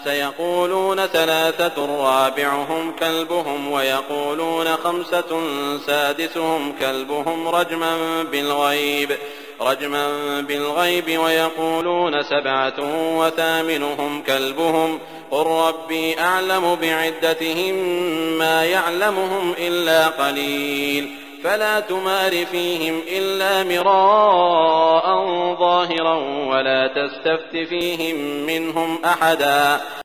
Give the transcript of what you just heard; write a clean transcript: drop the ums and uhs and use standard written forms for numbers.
سيقولون ثلاثة رابعهم كلبهم ويقولون خمسة سادسهم كلبهم رجما بالغيب ويقولون سبعة وثامنهم كلبهم قل ربي أعلم بعدتهم ما يعلمهم إلا قليل فلا تمار فيهم إلا مراء ظاهرا ولا تستفت فيهم منهم أحدا